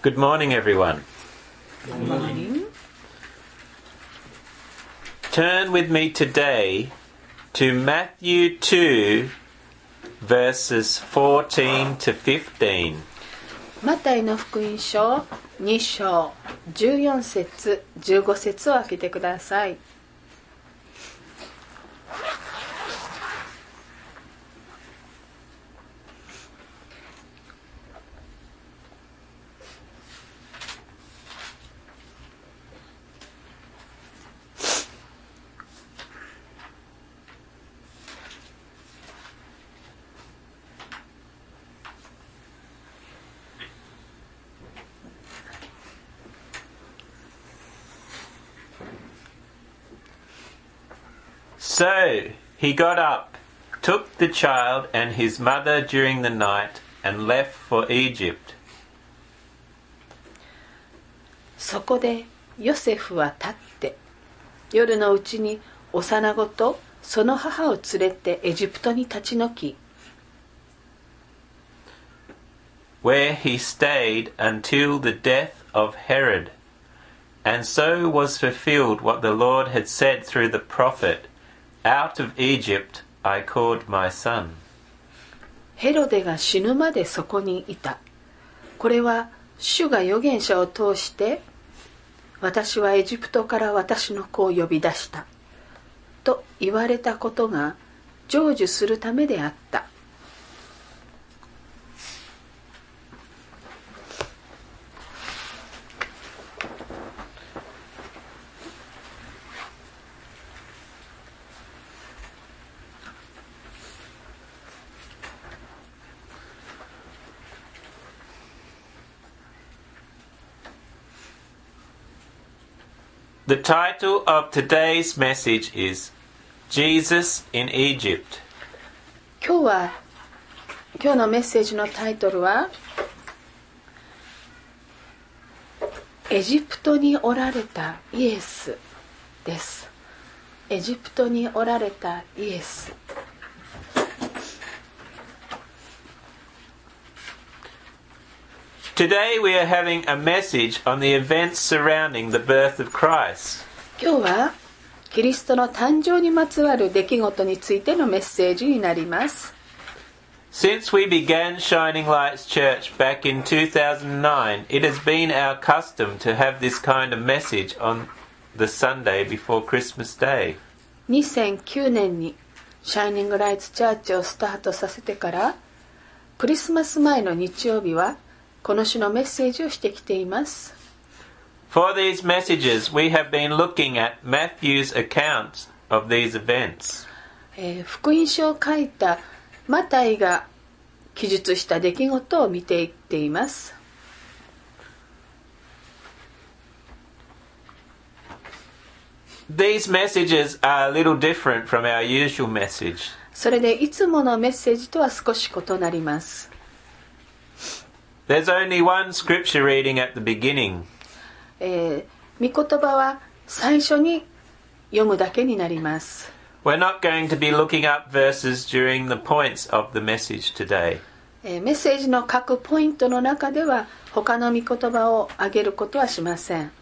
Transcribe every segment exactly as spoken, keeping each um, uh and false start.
Good morning, everyone. Good morning. Turn with me today to Matthew two, verses fourteen to fifteen. マタイの福音書に章じゅうよん節じゅうご節を開けてください。 So he got up, took the child and his mother during the night, and left for Egypt. そこでヨセフは立って夜のうちに幼子とその母を連れてエジプトに立ち退き、 where he stayed until the death of Herod. And so was fulfilled what the Lord had said through the prophet, Out of Egypt I called my son. ヘロデが死ぬまでそこにいた。これは主が預言者を通して、私はエジプトから私の子を呼び出したと言われたことが成就するためであった。 The title of today's message is Jesus in Egypt. 今日は今日のメッセージのタイトルはエジプトにおられたイエスです。エジプトにおられたイエス。 Today we are having a message on the events surrounding the birth of Christ. 今日はキリストの誕生にまつわる出来事についてのメッセージになります。 Since we began Shining Lights Church back in two thousand nine, it has been our custom to have this kind of message on the Sunday before Christmas Day. にせんきゅうねんにシャイニングライツチャーチをスタートさせてからクリスマス前の日曜日はこの種のメッセージをしてきています。 For these messages, we have been looking at Matthew's account of these events. えー、福音書を書いたマタイが記述した出来事を見ていっています。 These messages are a little different from our usual message. それでいつものメッセージとは少し異なります。 There's only one scripture reading at the beginning. えー、御言葉は最初に読むだけになります。 We're not going to be looking up verses during the points of the message today. えー、メッセージの各ポイントの中では他の御言葉を挙げることはしません。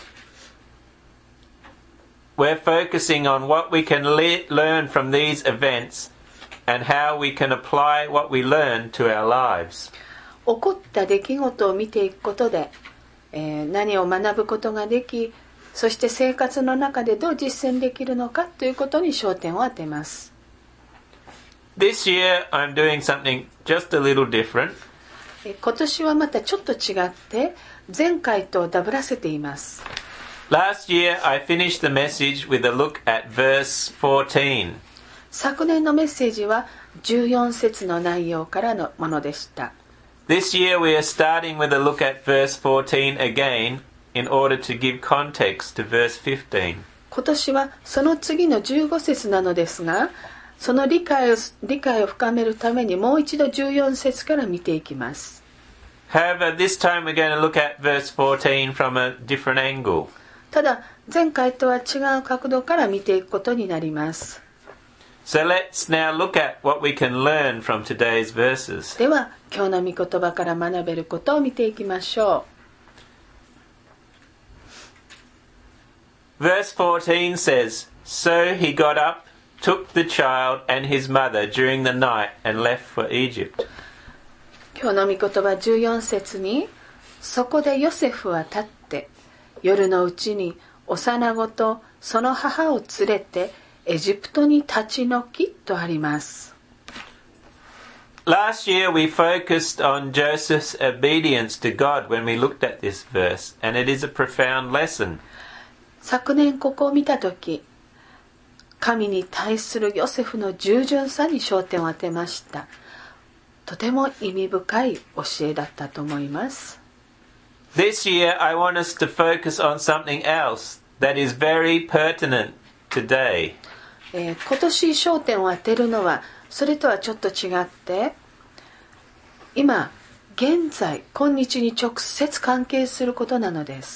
We're focusing on what we can le- learn from these events and how we can apply what we learn to our lives. 起こった出来事を見ていくことで、えー、何を学ぶことができ、そして生活の中でどう実践できるのかということに焦点を当てます。 This year I'm doing something just a little different. えー、今年はまたちょっと違って前回とダブらせています。 Last year I finished the message with a look at verse fourteen. 昨年のメッセージはじゅうよん節の内容からのものでした。 This year we are starting with a look at verse fourteen again in order to give context to verse fifteen. 今年はその次のじゅうご節なのですが、その理解を、理解を深めるためにもう一度じゅうよん節から見ていきます。 However, this time we're going to look at verse fourteen from a different angle. ただ、前回とは違う角度から見ていくことになります。 So let's now look at what we can learn from today's verses. では、今日の御言葉から学べることを見ていきましょ Verse fourteen says, So he got up, took the child and his mother during the night and left for Egypt. 今日の御言葉じゅうよん節に、そこでヨセフは立って夜のうちに幼子とその母を連れてエジプトに立ち退きとあります。 Last year we focused on Joseph's obedience to God when we looked at this verse, and it is a profound lesson. 昨年ここを見たとき、神に対するヨセフの従順さに焦点を当てました。とても意味深い教えだったと思います。 This year I want us to focus on something else that is very pertinent today. えー、今年焦点を当てるのはそれとはちょっと違って、今現在今日に直接関係することなのです。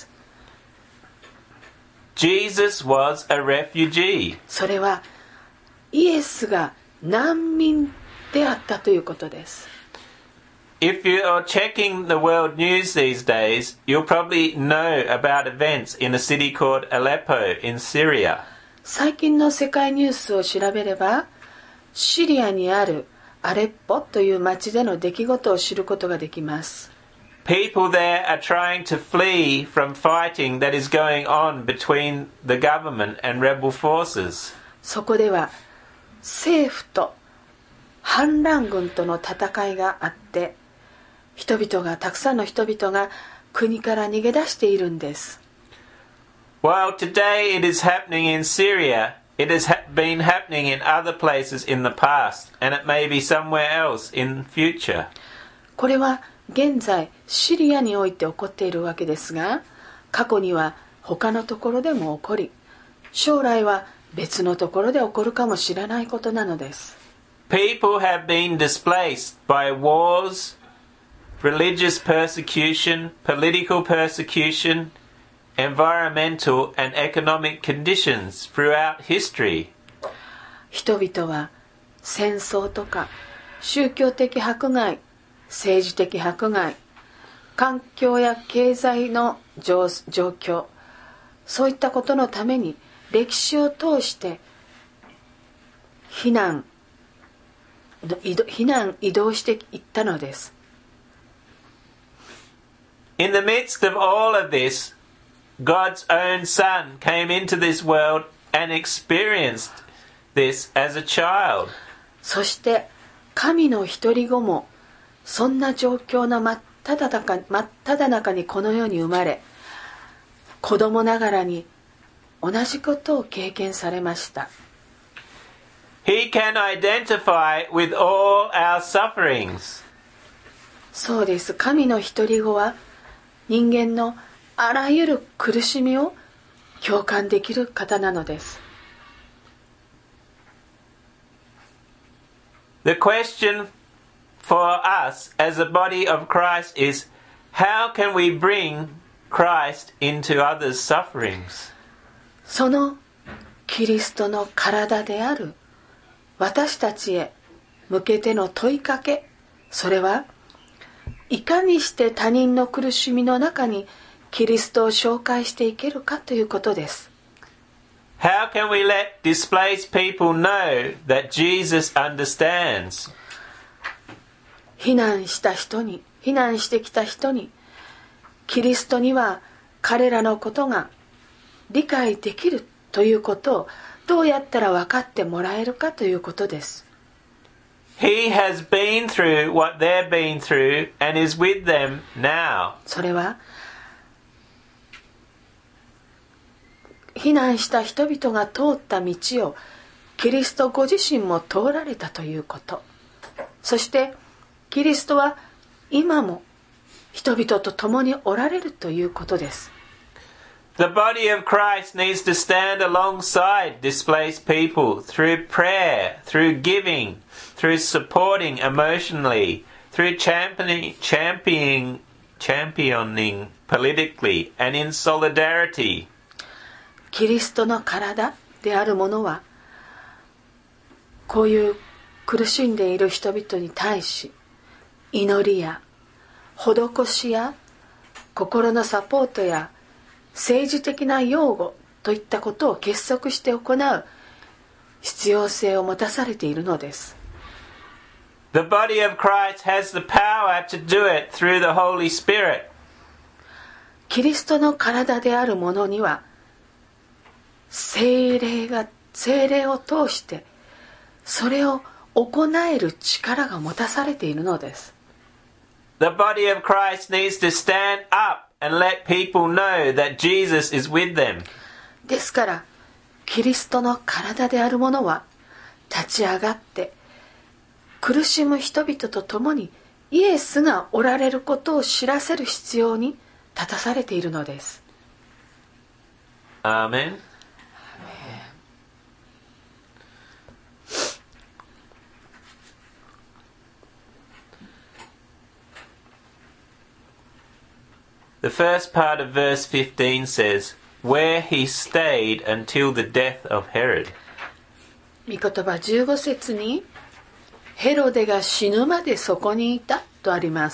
Jesus was a refugee. それはイエスが難民であったということです。 If you are checking the world news these days, you'll probably know about events in a city called Aleppo in Syria. 最近の世界ニュースを調べれば、シリアにあるアレッポという町での出来事を知ることができます。 People there are trying to flee from fighting that is going on between the government and rebel forces. そこでは政府と反乱軍との戦いがあって、人々がたくさんの人々が国から逃げ出しているんです。 While today it is happening in Syria, it has been happening in other places in the past, and it may be somewhere else in future. これは現在シリアにおいて起こっているわけですが、過去には他のところでも起こり、将来は別のところで起こるかもしれないことなのです。 People have been displaced by wars, religious persecution, political persecution, environmental and economic conditions throughout history. 人々は戦争とか宗教的迫害、政治的迫害、環境や経済の状況、そういったことのために歴史を通して避難、避難移動していったのです。 In the midst of all of this, God's own Son came into this world and experienced this as a child. そして神の一人子もそんな状況の真っ只中、真っ只中にこの世に生まれ、子供ながらに同じことを経験されました。 He can identify with all our sufferings. そうです。神の一人子は人間のあらゆる苦しみを共感できる方なのです。 The question for us as a body of Christ is, how can we bring Christ into others' sufferings? そのキリストの体である私たちへ向けての問いかけ、それはいかにして他人の苦しみの中にキリストを紹介していけるかということです。 How can we let displaced people know that Jesus understands? 避難した人に、避難してきた人に、キリストには彼らのことが理解できるということをどうやったら分かってもらえるかということです。 He has been through what they've been through and is with them now. それは避難した人々が通った道をキリストご自身も通られたということ。そしてキリストは今も人々と共におられるということです。 The body of Christ needs to stand alongside displaced people through prayer, through giving, through supporting emotionally, through championing, championing, championing politically and in solidarity. キリストの体であるものはこういう苦しんでいる人々に対し祈りや施しや心のサポートや政治的な擁護といったことを結束して行う必要性を持たされているのです。 The body of Christ has the power to do it through the Holy Spirit. キリストの体であるものには聖霊が聖霊を通してそれを行える力が持たされているのです。 The body of Christ needs to stand up and let people know that Jesus is with them. ですからキリストの体であるものは立ち上がって苦しむ人々と共にイエスがおられることを知らせる必要に立たされているのです。 アーメン。The first part of verse fifteen says, where he stayed until the death of Herod. 御言葉じゅうご節にヘロデが死ぬまでそこにいたとあります。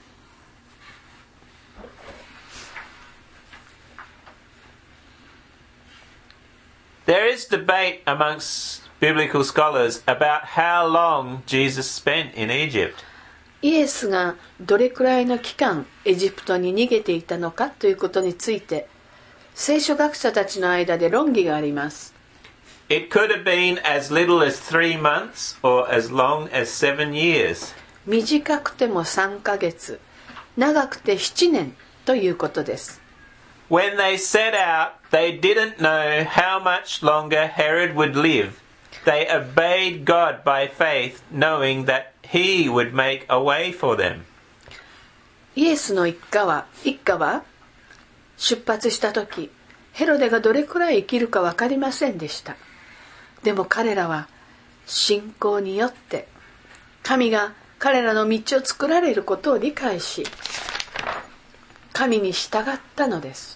There is debate amongst biblical scholars about how long Jesus spent in Egypt. イエスがどれくらいの期間エジプトに逃げていたのかということについて聖書学者たちの間で論議があります。 It could have been as little as three months or as long as seven years. 短くてもさんかげつ、長くてななねんということです。 When they set out, they didn't know how much longer Herod would live. They obeyed God by faith, knowing that He would make a way for them. イエスの一家は、一家は出発した時、ヘロデがどれくらい生きるか分かりませんでした。でも彼らは信仰によって神が彼らの道を作られることを理解し、神に従ったのです。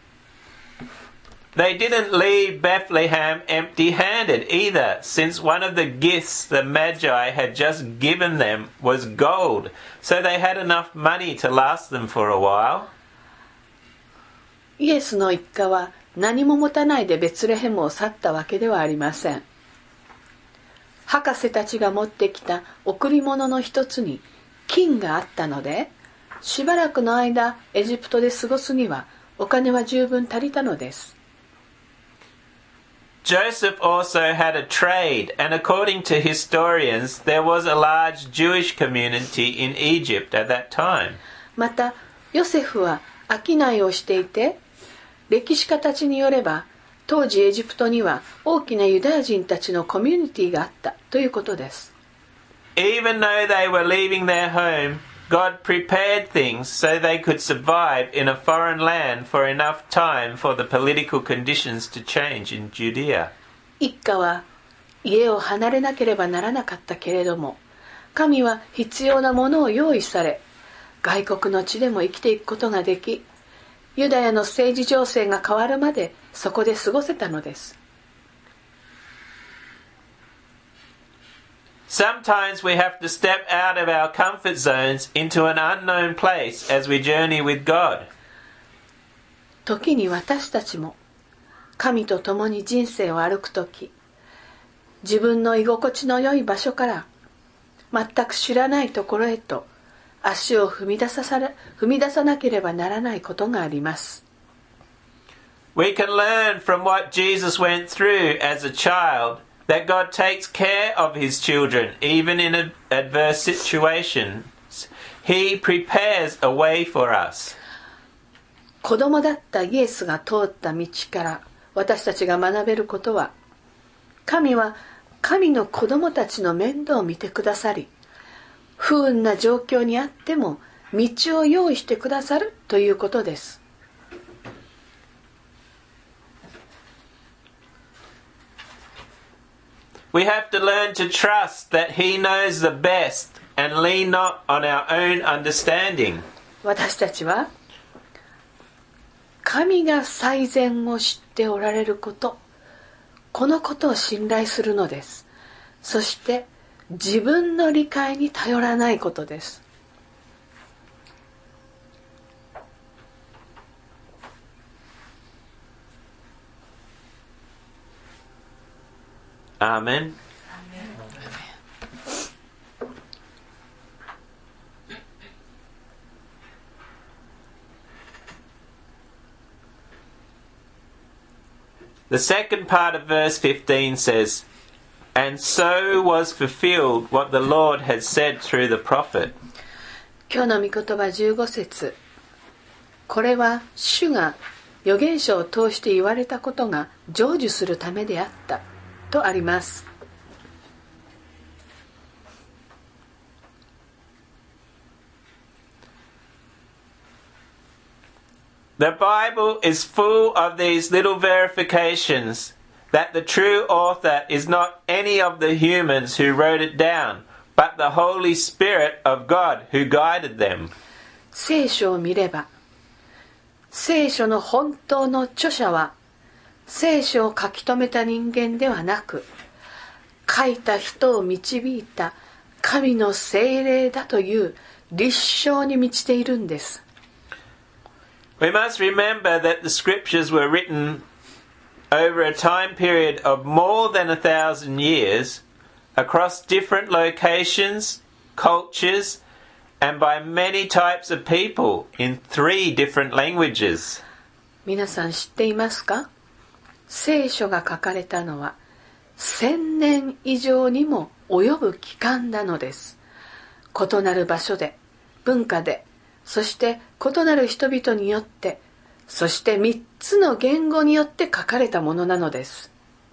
They didn't leave Bethlehem empty-handed either, since one of the gifts the Magi had just given them was gold, so they had enough money to last them for a while. イエスの一家は何も持たないでベツレヘムを去ったわけではありません。博士たちが持ってきた贈り物の一つに金があったので、しばらくの間エジプトで過ごすにはお金は十分足りたのです。 Joseph also had a trade, and according to historians, there was a large Jewish community in Egypt at that time. また、ヨセフは商いをしていて、歴史家たちによれば、当時エジプトには大きなユダヤ人たちのコミュニティがあったということです。 Even though they were leaving their home, God prepared things so they could survive in a foreign land for enough time for the political conditions to change in Judea. 一家は家を離れなければならなかったけれども、神は必要なものを用意され、外国の地でも生きていくことができ、ユダヤの政治情勢が変わるまでそこで過ごせたのです。 Sometimes we have to step out of our comfort zones into an unknown place as we journey with God. 時に私たちも神と共に人生を歩くとき、自分の居心地の良い場所から全く知らないところへと足を踏み出さされ、踏み出さなければならないことがあります。 We can learn from what Jesus went through as a child that God takes care of his children even in adverse situations. He prepares a way for us. 子供だったイエスが通った道から私たちが学べることは、神は神の子供たちの面倒を見てくださり、不運な状況にあっても道を用意してくださるということです。 We have to learn to trust that He knows the best and lean not on our own understanding. 私たちは神が最善を知っておられること、このことを信頼するのです。そして自分の理解に頼らないことです。 Amen. The second part of verse fifteen says, And so was fulfilled what the Lord had said through the prophet. 今日の御言葉じゅうご節。これは主が預言者を通して言われたことが成就するためであったとあります。 The Bible is full of these little verifications that the true author is not any of the humans who wrote it down, but the Holy Spirit of God who guided them. 聖書を見れば、聖書の本当の著者は聖書を書き留めた人間ではなく、書いた人を導いた神の聖霊だという立証に満ちているんです。 We must remember that the scriptures were written over a time period of more than a thousand years across different locations, cultures, and by many types of people in three different languages. 皆さん知っていますか？聖書が書かれたのは千年以上にも及ぶ期間なのです。異なる場所で、文化で、そして異なる人々によって、そして三つの言語によって書かれたものなのです。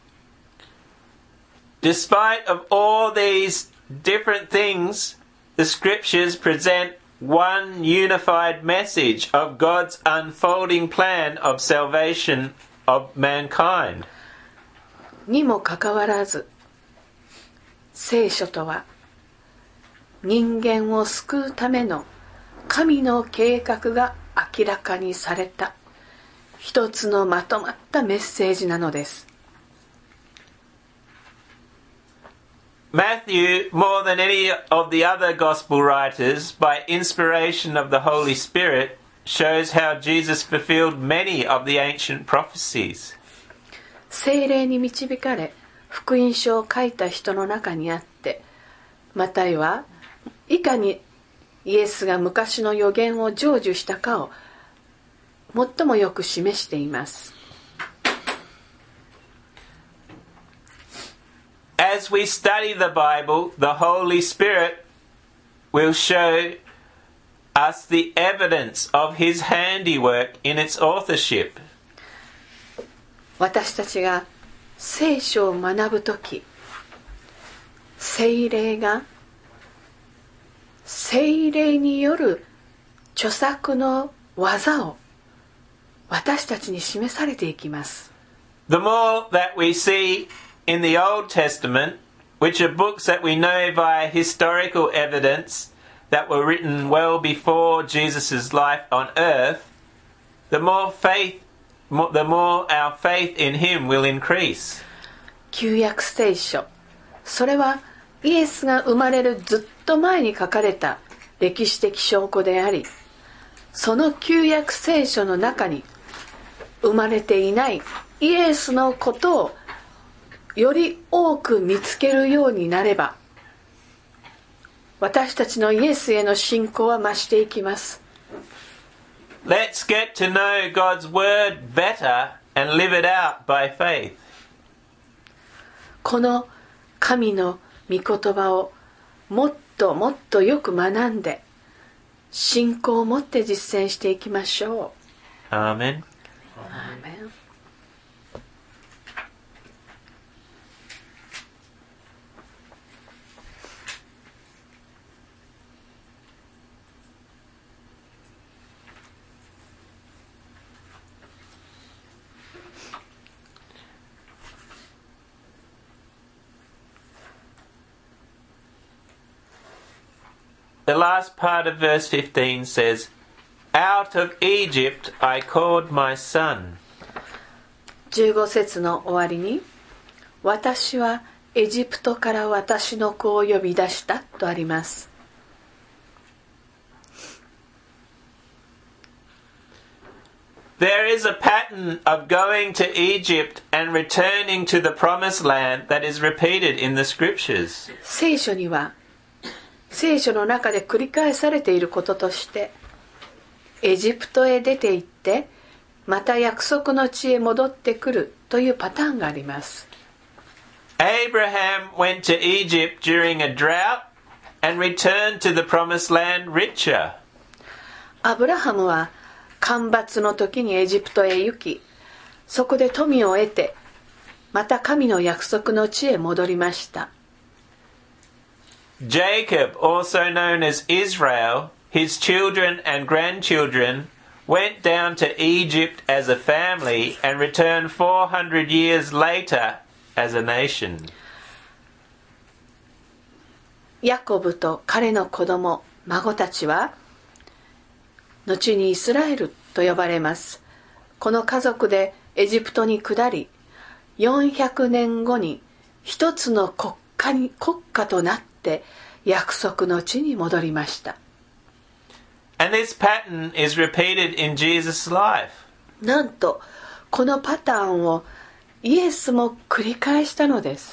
Despite of all these different things, the scriptures present one unified message of God's unfolding plan of salvation of mankind. にもかかわらず、聖書とは人間を救うための神の計画が明らかにされた一つのまとまったメッセージなのです。 Matthew, more than any of the other gospel writers, by inspiration of the Holy Spirit, shows how Jesus fulfilled many of the ancient prophecies. 聖霊に導かれ福音書を書いた人の中にあって、マタイはいかにイエスが昔の預言を成就したかを最もよく示しています。 As we study the Bible, the Holy Spirit will show us the evidence of His handiwork in its authorship. 私たちが聖書を学ぶとき、聖霊が聖霊による著作の技を私たちに示されていきます。 The more that we see in the Old Testament, which are books that we know by historical evidence that were written well before Jesus' life on earth, the more faith, the more our faith in Him will increase. 旧約聖書、それはイエスが生まれるずっと前に書かれた歴史的証拠であり、その旧約聖書の中に生まれていないイエスのことをより多く見つけるようになれば、私たちのイエスへの信仰は増していきます。 Let's get to know God's word better and live it out by faith. この神の御言葉をもっともっとよく学んで、信仰を持って実践していきましょう。 アーメン。 アーメン。 The last part of verse fifteen says, Out of Egypt I called my son. じゅうご節の終わりに、私はエジプトから私の子を呼び出したとあります。 There is a pattern of going to Egypt and returning to the promised land that is repeated in the scriptures. 聖書には聖書の中で繰り返されていることとして、エジプトへ出て行ってまた約束の地へ戻ってくるというパターンがあります。 Abraham went to Egypt during a drought and returned to the promised land richer. アブラハムは干ばつの時にエジプトへ行き、そこで富を得てまた神の約束の地へ戻りました。 Jacob, also known as Israel, his children and grandchildren went down to Egypt as a family and returned four hundred years later as a nation. ヤコブと彼の子供、孫たちは後にイスラエルと呼ばれます。この家族でエジプトに下り、よんひゃくねんごに一つの国家に国家となって約束の地に戻りました。 And this pattern is repeated in Jesus' life. なんとこのパターンをイエスも繰り返したのです。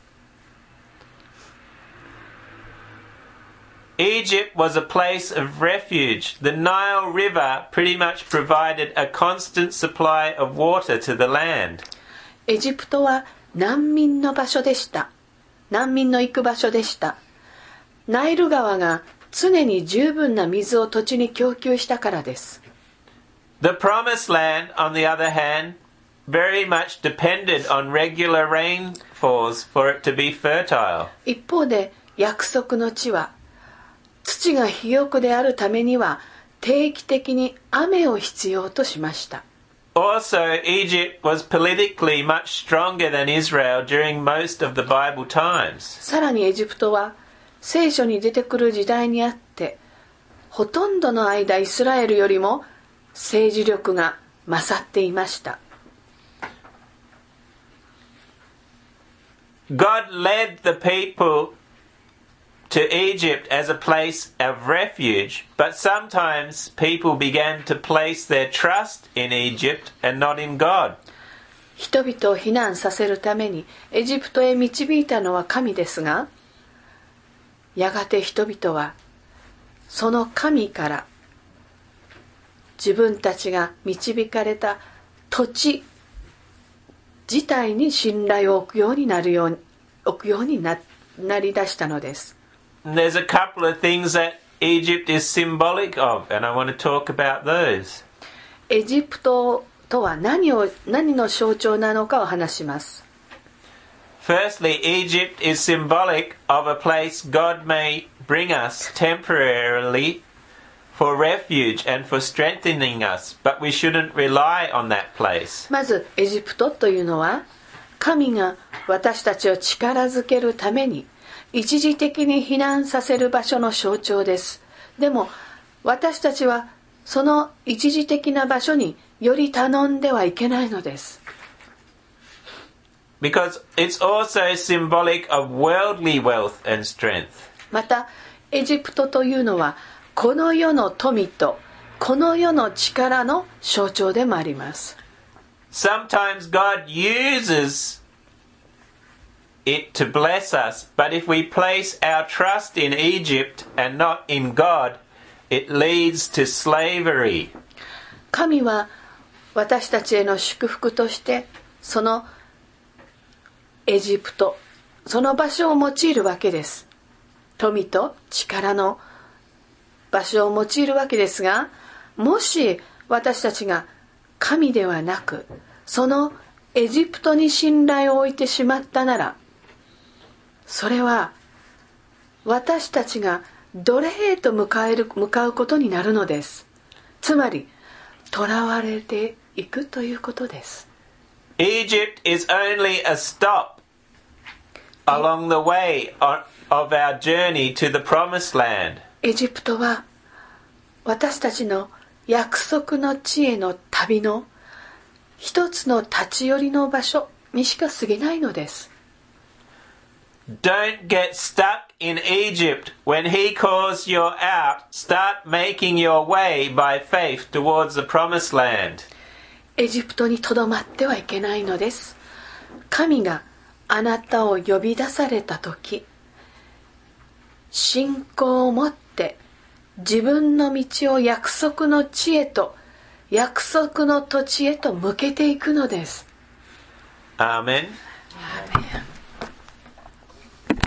Egypt was a place of refuge. The Nile River pretty much provided a constant supply of water to the land. エジプトは難民の場所でした。難民の行く場所でした。ナイル川が常に十分な水を土地に供給したからです。 The Promised Land, on the other hand, very much depended on regular rainfalls for it to be fertile. 一方で約束の地は土が肥沃であるためには定期的に雨を必要としました。 Also, Egypt was politically much stronger than Israel during most of the Bible times. さらにエジプトは聖書に出てくる時代にあってほとんどの間イスラエルよりも政治力が勝っていました。 God led the people to Egypt as a place of refuge, but sometimes people began to place their trust in Egypt and not in God. 人々を避難させるためにエジプトへ導いたのは神ですが、やがて人々はその神から自分たちが導かれた土地自体に信頼を置くようになるように置くように な, なりだしたのです。 There's a couple of things that Egypt is symbolic of, and I want to talk about those. エジプトとは何を何の象徴なのかを話します。 Firstly, Egypt is symbolic of a place God may bring us temporarily for refuge and for strengthening us, but we shouldn't rely on that place. まずエジプトというのは神が私たちを力づけるために一時的に避難させる場所の象徴です。でも私たちはその一時的な場所により頼んではいけないのです。 Because it's also symbolic of worldly wealth and strength. またエジプトというのはこの世の富とこの世の力の象徴でもあります。 Sometimes God uses it to bless us, but if we place our trust in Egypt and not in God, it leads to slavery. 神は私たちへの祝福としてそのエジプト、その場所を用いるわけです。富と力の場所を用いるわけですが、もし私たちが神ではなくそのエジプトに信頼を置いてしまったなら、それは私たちが奴隷へと向かえる向かうことになるのです。つまり囚われていくということです。 Egypt is only a stop along the way of our journey to the promised land. エジプトは私たちの約束の地への旅の一つの立ち寄りの場所にしか過ぎないのです。 Don't get stuck in Egypt. When he calls you out, start making your way by faith towards the promised land. エジプトにとどまってはいけないのです。神があなたを呼び出された時、信仰を持って自分の道を約束の地へと、約束の土地へと向けていくのです。 Amen. Amen.